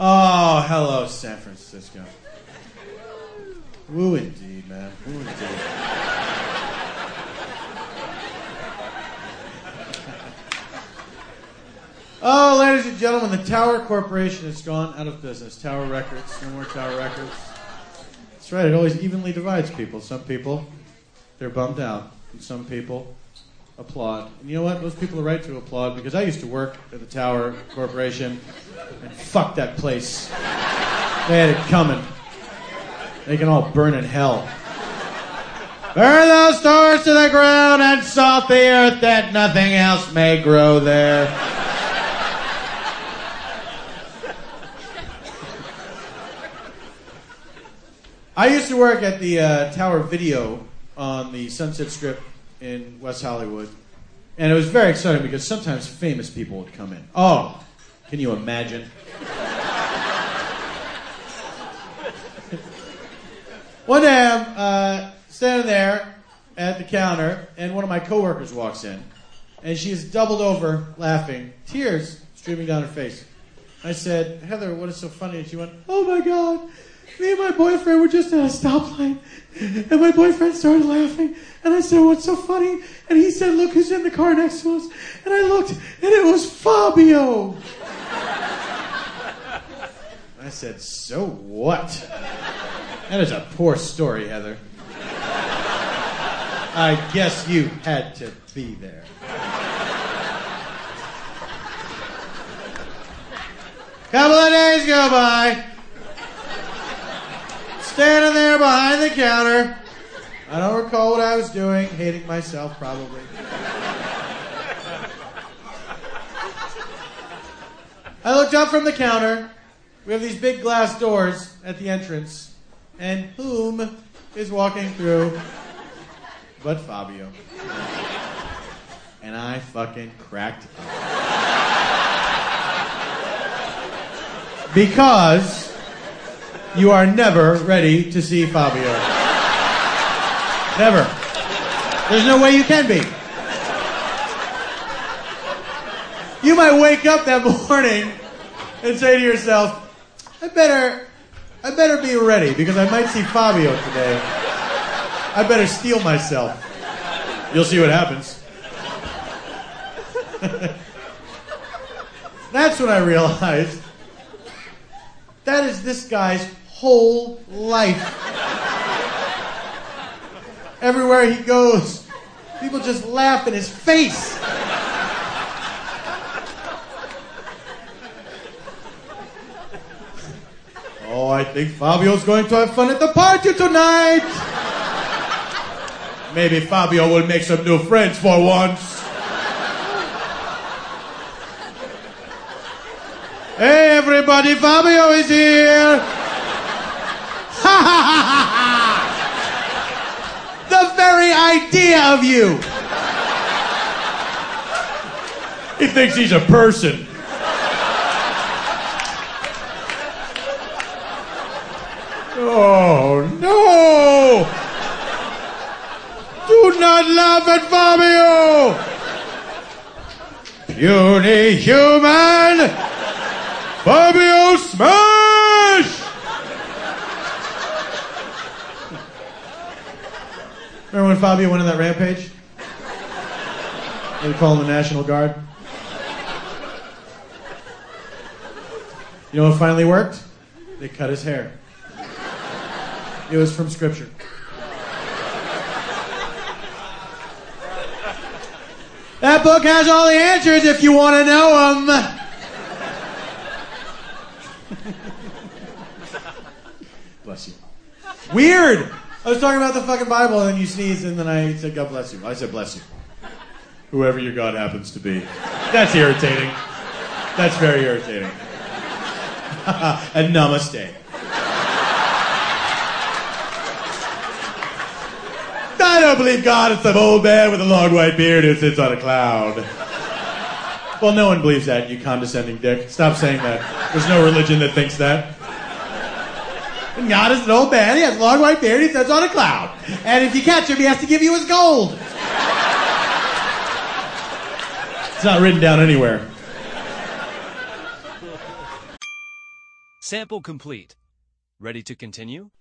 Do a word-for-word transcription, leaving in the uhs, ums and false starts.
Oh, hello, San Francisco. Woo indeed, man. Woo indeed. Oh, ladies and gentlemen, the Tower Corporation has gone out of business. Tower Records. No more Tower Records. That's right. It always evenly divides people. Some people, they're bummed out. And some people applaud. And you know what? Those people are right to applaud because I used to work at the Tower Corporation and fuck that place. They had it coming. They can all burn in hell. Burn those doors to the ground and salt the earth that nothing else may grow there. I used to work at the uh, Tower Video on the Sunset Strip in West Hollywood. And it was very exciting because sometimes famous people would come in. Oh, can you imagine? One day I'm uh, standing there at the counter, and one of my coworkers walks in, and she is doubled over laughing, tears streaming down her face. I said, Heather, what is so funny? And she went, oh my God, me and my boyfriend were just at a stoplight, and my boyfriend started laughing, and I said, what's so funny? And he said, look who's in the car next to us. And I looked, and it was Fabio. I said, so what? That is a poor story, Heather. I guess you had to be there. Couple of days go by. Standing there behind the counter. I don't recall what I was doing. Hating myself, probably. I looked up from the counter. We have these big glass doors at the entrance. And whom is walking through but Fabio. And I fucking cracked up. Because you are never ready to see Fabio. Never. There's no way you can be. You might wake up that morning and say to yourself, I better, I better be ready because I might see Fabio today. I better steel myself. You'll see what happens. That's when I realized that is this guy's whole life. Everywhere he goes, people just laugh in his face. Oh, I think Fabio's going to have fun at the party tonight. Maybe Fabio will make some new friends for once. Hey, everybody, Fabio is here. Ha ha ha ha ha! The very idea of you. He thinks he's a person. Oh, no! Do not laugh at Fabio! Puny human! Fabio smash! Remember when Fabio went on that rampage? They call him the National Guard. You know what finally worked? They cut his hair. It was from Scripture. That book has all the answers if you want to know them. Bless you. Weird. I was talking about the fucking Bible and then you sneezed and then I said, God bless you. I said, bless you. Whoever your God happens to be. That's irritating. That's very irritating. And namaste. I don't believe God is some old man with a long white beard who sits on a cloud. Well, no one believes that, you condescending dick. Stop saying that. There's no religion that thinks that. God is an old man, he has a long white beard, he sits on a cloud. And if you catch him, he has to give you his gold. It's not written down anywhere. Sample complete. Ready to continue?